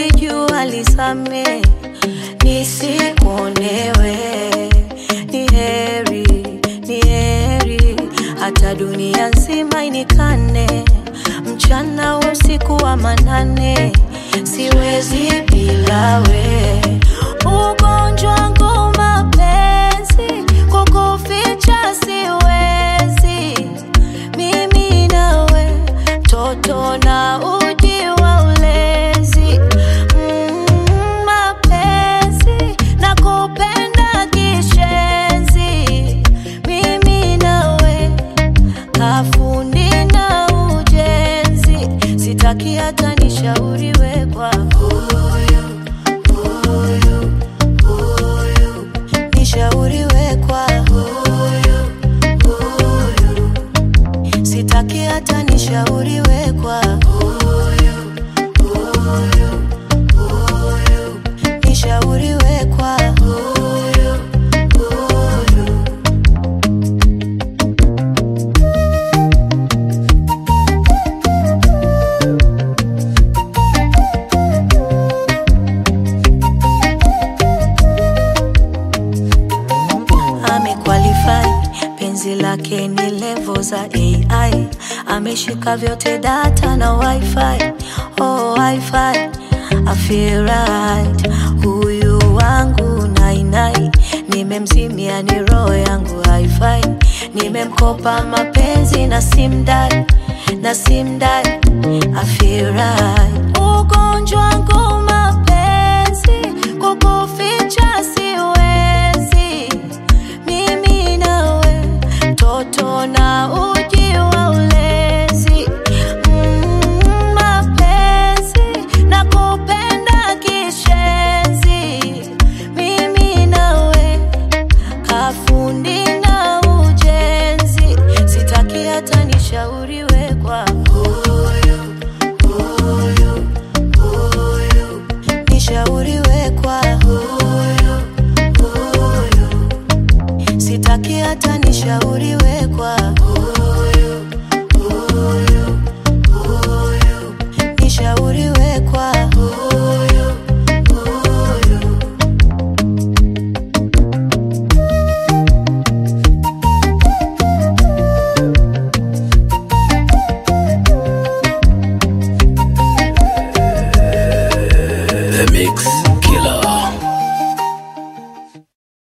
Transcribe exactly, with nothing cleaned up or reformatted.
nilijua lisame nisikuonewe. Ni heri, ni heri hata dunia nzima inikane, mchana usiku wa manane, siwezi bila we. Ugonjwa wangu mapenzi, kukuficha siwezi. Mimi nawe, toto na uji wa ulezi. mm, Mapenzi, nakupenda kishenzi. Mimi nawe, kafundi na ujenzi. Sitaki hata nishauriwe kwa huyu, huyu, huyu. Nishauriwe kwa huyu, huyu. Sitaki hata nishauriwe kwa huyu, huyu, huyu. Nishauriwe kwa huyu, huyu. Amequalify, penzi lake ni level za A I. Ameshika vyote data na wifi. Oh wifi, I feel right. Huyu wangu nainai, nimemzimia ni roho yangu hi-fi. Nimemkopa mapenzi na simdai, na simdai, I feel right. Ugonjwa wangu mapenzi, kukuficha siwezi. Mimi nawe, toto na uji wa ulezi. mm, Mapenzi, nakupenda kishenzi. Mimi nawe, kafundi na ujenzi. Sitaki hata nishauriwe kwa huyu, huyu, huyu. Nishauriwe kwa huyu, huyu. Sitaki hata nishauriwe kwa huyu, huyu, huyu. Nishauriwe kwa huyu, huyu. The Mix.